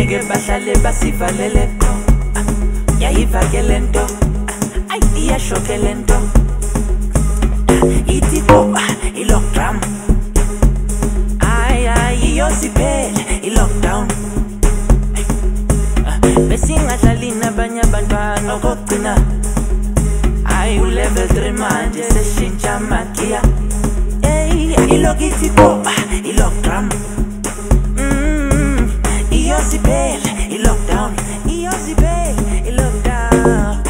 angeke bahlale basivalele qho yayivakele nto ay iyashokele nto ithi kuba i-lockdown ay iyosiphele i-lockdown besingadlali nabanye abantwana okugcina ay ulevel 3 manje seshintsha magiya ilokithi kuba i-lockdown iyosiphele i-lockdown iyosiphele i-lockdown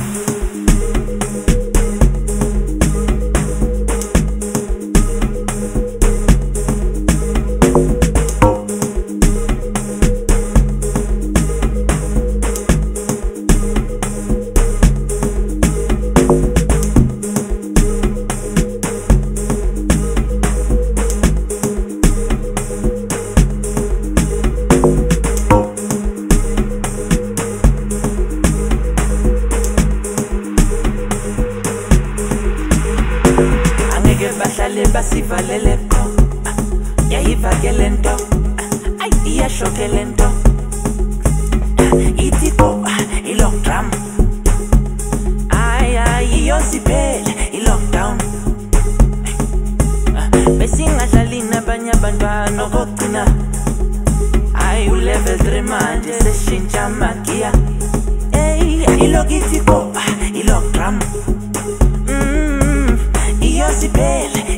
bahlale basivalele qho yayivakele nto ay iyashokele nto ithi kuba i-lockdown ay iyosiphele i-lockdown besingadlali nabanye abantwana okugcina ay ulevel 3 manje seshintsha magiya ilokithi kuba i-lockdown iyosiphele